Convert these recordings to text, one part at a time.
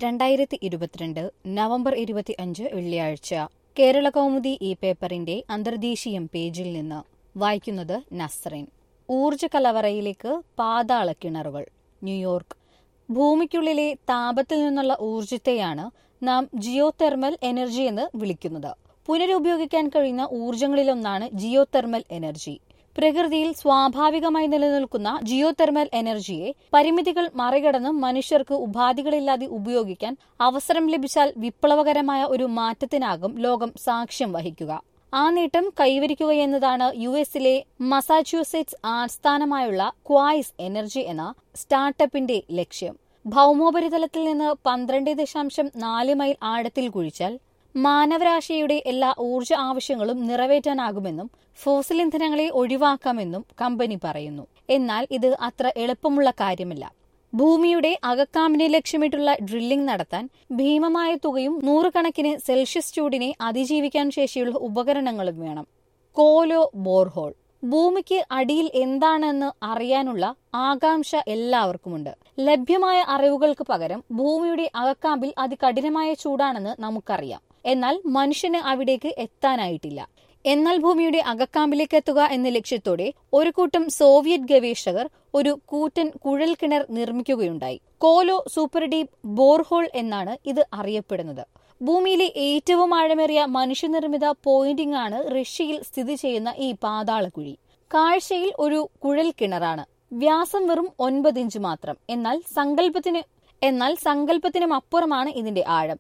2022 November 25 വെള്ളിയാഴ്ച കേരള കൗമുദി ഈ പേപ്പറിന്റെ അന്തർദേശീയം പേജിൽ നിന്ന് വായിക്കുന്നത് നസ്റിൻ. ഊർജ്ജ കലവറയിലേക്ക് പാതാള കിണറുകൾ. ന്യൂയോർക്ക്. ഭൂമിക്കുള്ളിലെ താപത്തിൽ നിന്നുള്ള ഊർജ്ജത്തെയാണ് നാം ജിയോതെർമൽ എനർജി എന്ന് വിളിക്കുന്നത്. പുനരുപയോഗിക്കാൻ കഴിയുന്ന ഊർജ്ജങ്ങളിലൊന്നാണ് ജിയോതെർമൽ എനർജി. പ്രകൃതിയിൽ സ്വാഭാവികമായി നിലനിൽക്കുന്ന ജിയോതെർമൽ എനർജിയെ പരിമിതികൾ മറികടന്ന് മനുഷ്യർക്ക് ഉപാധികളില്ലാതെ ഉപയോഗിക്കാൻ അവസരം ലഭിച്ചാൽ വിപ്ലവകരമായ ഒരു മാറ്റത്തിനാകും ലോകം സാക്ഷ്യം വഹിക്കുക. ആ നേട്ടം കൈവരിക്കുകയെന്നതാണ് യുഎസിലെ മസാച്യൂസെറ്റ്സ് ആസ്ഥാനമായുള്ള ക്വായ്സ് എനർജി എന്ന സ്റ്റാർട്ടപ്പിന്റെ ലക്ഷ്യം. ഭൗമോപരിതലത്തിൽ നിന്ന് 12.4 മൈൽ ആഴത്തിൽ കുഴിച്ചാൽ മാനവരാശിയുടെ എല്ലാ ഊർജ്ജ ആവശ്യങ്ങളും നിറവേറ്റാനാകുമെന്നും ഫോസിൽ ഇന്ധനങ്ങളെ ഒഴിവാക്കാമെന്നും കമ്പനി പറയുന്നു. എന്നാൽ ഇത് അത്ര എളുപ്പമുള്ള കാര്യമല്ല. ഭൂമിയുടെ അകക്കാമ്പിനെ ലക്ഷ്യമിട്ടുള്ള ഡ്രില്ലിംഗ് നടത്താൻ ഭീമമായ തുകയും 100 കണക്കിന് സെൽഷ്യസ് ചൂടിനെ അതിജീവിക്കാൻ ശേഷിയുള്ള ഉപകരണങ്ങളും വേണം. Kola borehole. ഭൂമിക്ക് അടിയിൽ എന്താണെന്ന് അറിയാനുള്ള ആകാംക്ഷ എല്ലാവർക്കുമുണ്ട്. ലഭ്യമായ അറിവുകൾക്ക് പകരം ഭൂമിയുടെ അകക്കാമ്പിൽ അതികഠിനമായ ചൂടാണെന്ന് നമുക്കറിയാം. എന്നാൽ മനുഷ്യന് അവിടേക്ക് എത്താനായിട്ടില്ല. എന്നാൽ ഭൂമിയുടെ അകക്കാമ്പിലേക്ക് എത്തുക എന്ന ലക്ഷ്യത്തോടെ ഒരു കൂട്ടം സോവിയറ്റ് ഗവേഷകർ ഒരു കൂറ്റൻ കുഴൽക്കിണർ നിർമ്മിക്കുകയുണ്ടായി. കോലോ സൂപ്പർ ഡീപ് ബോർഹോൾ എന്നാണ് ഇത് അറിയപ്പെടുന്നത്. ഭൂമിയിലെ ഏറ്റവും ആഴമേറിയ മനുഷ്യനിർമ്മിത പോയിന്റിംഗ് ആണ് റഷ്യയിൽ സ്ഥിതി ചെയ്യുന്ന ഈ പാതാളക്കുഴി. കാഴ്ചയിൽ ഒരു കുഴൽക്കിണറാണ്. വ്യാസം വെറും 9 ഇഞ്ച് മാത്രം. എന്നാൽ സങ്കല്പത്തിനും അപ്പുറമാണ് ഇതിന്റെ ആഴം.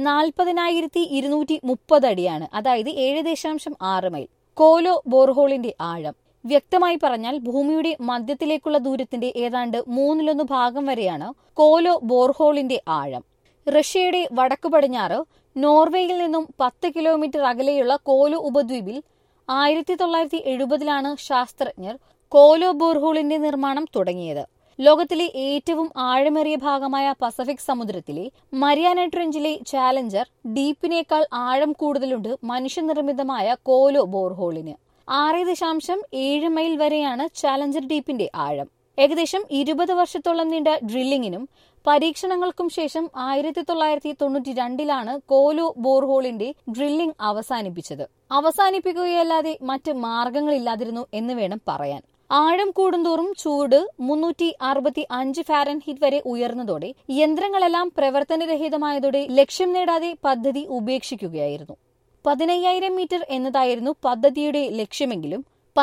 40,230 അടിയാണ്, അതായത് 7.6 മൈൽ കോലോ ബോർഹോളിന്റെ ആഴം. വ്യക്തമായി പറഞ്ഞാൽ ഭൂമിയുടെ മധ്യത്തിലേക്കുള്ള ദൂരത്തിന്റെ ഏതാണ്ട് 1/3 ഭാഗം വരെയാണ് കോലോ ബോർഹോളിന്റെ ആഴം. റഷ്യയുടെ വടക്കു പടിഞ്ഞാറ് നോർവേയിൽ നിന്നും 10 കിലോമീറ്റർ അകലെയുള്ള കോലോ ഉപദ്വീപിൽ 1970-ലാണ് ശാസ്ത്രജ്ഞർ കോലോ ബോർഹോളിന്റെ നിർമ്മാണം തുടങ്ങിയത്. ലോകത്തിലെ ഏറ്റവും ആഴമേറിയ ഭാഗമായ പസഫിക് സമുദ്രത്തിലെ മരിയാന ട്രെഞ്ചിലെ ചാലഞ്ചർ ഡീപ്പിനേക്കാൾ ആഴം കൂടുതലുണ്ട് മനുഷ്യനിർമ്മിതമായ കോലോ ബോർഹോളിന്. 6.7 മൈൽ വരെയാണ് ചാലഞ്ചർ ഡീപ്പിന്റെ ആഴം. ഏകദേശം 20 വർഷത്തോളം നീണ്ട ഡ്രില്ലിങ്ങിനും പരീക്ഷണങ്ങൾക്കും ശേഷം 1992-ലാണ് കോലോ ബോർഹോളിന്റെ ഡ്രില്ലിംഗ് അവസാനിപ്പിക്കുകയല്ലാതെ മറ്റ് മാർഗങ്ങളില്ലാതിരുന്നു എന്ന് വേണം പറയാൻ. ആഴം കൂടുന്തോറും ചൂട് 365 ഫാരൻഹീറ്റ് വരെ ഉയർന്നതോടെ യന്ത്രങ്ങളെല്ലാം പ്രവർത്തനരഹിതമായതോടെ ലക്ഷ്യം നേടാതെ പദ്ധതി ഉപേക്ഷിക്കുകയായിരുന്നു. 15,000 മീറ്റർ എന്നതായിരുന്നു പദ്ധതിയുടെ ലക്ഷ്യമെങ്കിലും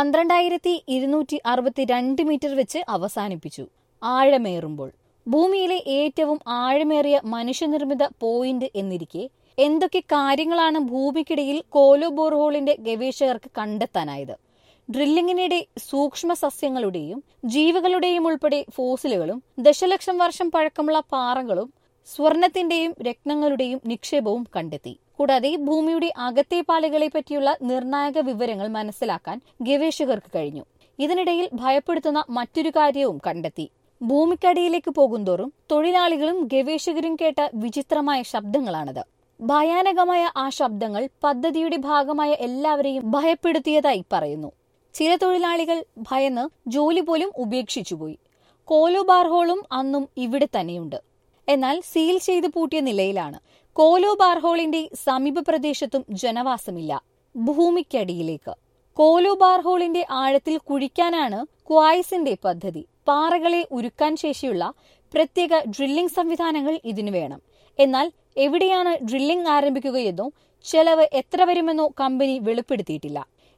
12,262 മീറ്റർ വെച്ച് അവസാനിപ്പിച്ചു. ആഴമേറുമ്പോൾ ഭൂമിയിലെ ഏറ്റവും ആഴമേറിയ മനുഷ്യനിർമ്മിത പോയിന്റ് എന്നിരിക്കെ എന്തൊക്കെ കാര്യങ്ങളാണ് ഭൂമിക്കിടയിൽ കോലോ ബോർഹോളിന്റെ ഗവേഷകർക്ക് കണ്ടെത്താനായത്? ഡ്രില്ലിങ്ങിനിടെ സൂക്ഷ്മ സസ്യങ്ങളുടെയും ജീവികളുടെയും ഉൾപ്പെടെ ഫോസിലുകളും ദശലക്ഷം വർഷം പഴക്കമുള്ള പാറകളും സ്വർണത്തിന്റെയും രത്നങ്ങളുടെയും നിക്ഷേപവും കണ്ടെത്തി. കൂടാതെ ഭൂമിയുടെ അകത്തെ പാളികളെ പറ്റിയുള്ള നിർണായക വിവരങ്ങൾ മനസ്സിലാക്കാൻ ഗവേഷകർക്ക് കഴിഞ്ഞു. ഇതിനിടയിൽ ഭയപ്പെടുത്തുന്ന മറ്റൊരു കാര്യവും കണ്ടെത്തി. ഭൂമിക്കടിയിലേക്ക് പോകുന്തോറും തൊഴിലാളികളും ഗവേഷകരും കേട്ട വിചിത്രമായ ശബ്ദങ്ങളാണത്. ഭയാനകമായ ആ ശബ്ദങ്ങൾ പദ്ധതിയുടെ ഭാഗമായ എല്ലാവരെയും ഭയപ്പെടുത്തിയതായി പറയുന്നു. ചില തൊഴിലാളികൾ ഭയന്ന് ജോലി പോലും ഉപേക്ഷിച്ചുപോയി. കോലോ ബോർഹോളും അന്നും ഇവിടെ തന്നെയുണ്ട്. എന്നാൽ സീൽ ചെയ്ത് പൂട്ടിയ നിലയിലാണ്. കോലോ ബോർഹോളിന്റെ സമീപ പ്രദേശത്തും ജനവാസമില്ല. ഭൂമിക്കടിയിലേക്ക് കോലോ ബോർഹോളിന്റെ ആഴത്തിൽ കുഴിക്കാനാണ് ക്വായ്സിന്റെ പദ്ധതി. പാറകളെ ഉരുക്കാൻ ശേഷിയുള്ള പ്രത്യേക ഡ്രില്ലിംഗ് സംവിധാനങ്ങൾ ഇതിനു വേണം. എന്നാൽ എവിടെയാണ് ഡ്രില്ലിംഗ് ആരംഭിക്കുകയെന്നോ ചെലവ് എത്ര വരുമെന്നോ കമ്പനി വെളിപ്പെടുത്തിയിട്ടില്ല.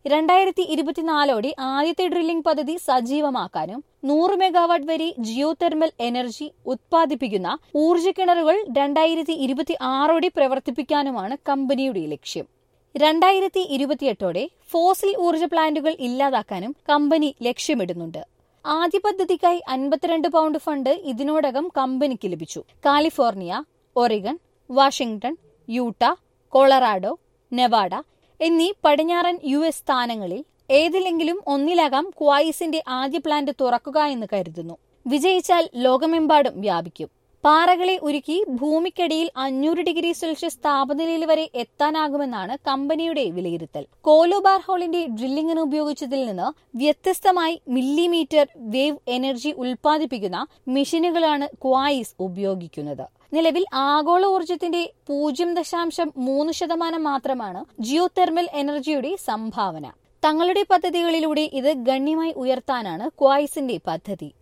2024 ആദ്യത്തെ ഡ്രില്ലിംഗ് പദ്ധതി സജീവമാക്കാനും 100 മെഗാവാട്ട് വരെ ജിയോതെർമൽ എനർജി ഉത്പാദിപ്പിക്കുന്ന ഊർജ്ജ കിണറുകൾ 2026 പ്രവർത്തിപ്പിക്കാനുമാണ് കമ്പനിയുടെ ലക്ഷ്യം. 2028 ഫോസിൽ ഊർജ്ജ പ്ലാന്റുകൾ ഇല്ലാതാക്കാനും കമ്പനി ലക്ഷ്യമിടുന്നുണ്ട്. ആദ്യ പദ്ധതിക്കായി 52 പൗണ്ട് ഫണ്ട് ഇതിനോടകം കമ്പനിക്ക് ലഭിച്ചു. California, Oregon, Washington, Utah, Colorado, Nevada എന്നീ പടിഞ്ഞാറൻ US സ്ഥാനങ്ങളിൽ ഏതിലെങ്കിലും ഒന്നിലാകാം ക്വായ്സിന്റെ ആദ്യ പ്ലാന്റ് തുറക്കുക എന്ന് കരുതുന്നു. വിജയിച്ചാൽ ലോകമെമ്പാടും വ്യാപിക്കും. പാറകളെ ഉരുക്കി ഭൂമിക്കടിയിൽ 500 ഡിഗ്രി സെൽഷ്യസ് താപനിലയിൽ വരെ എത്താനാകുമെന്നാണ് കമ്പനിയുടെ വിലയിരുത്തൽ. കോലോ ബോർഹോളിന്റെ ഡ്രില്ലിംഗിന് ഉപയോഗിച്ചതിൽ നിന്ന് വ്യത്യസ്തമായി മില്ലിമീറ്റർ വേവ് എനർജി ഉൽപ്പാദിപ്പിക്കുന്ന മെഷീനുകളാണ് ക്വായ്സ് ഉപയോഗിക്കുന്നത്. നിലവിൽ ആഗോള ഊർജ്ജത്തിന്റെ 0.3% മാത്രമാണ് ജിയോ തെർമൽ എനർജിയുടെ സംഭാവന. തങ്ങളുടെ പദ്ധതികളിലൂടെ ഇത് ഗണ്യമായി ഉയർത്താനാണ് ക്വായ്സിന്റെ പദ്ധതി.